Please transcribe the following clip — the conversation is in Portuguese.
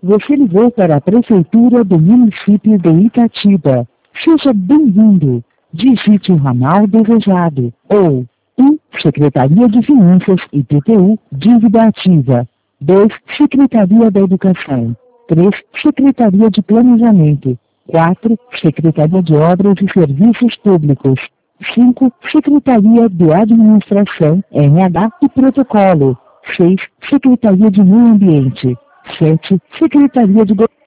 Você ligou para a Prefeitura do município de Itatiba. Seja bem-vindo. Digite o ramal desejado. Ou 1. Secretaria de Finanças IPTU, dívida ativa. 2. Secretaria da Educação. 3. Secretaria de Planejamento. 4. Secretaria de Obras e Serviços Públicos. 5. Secretaria de Administração, RH e Protocolo. 6. Secretaria de Meio Ambiente. 7. Secretaria de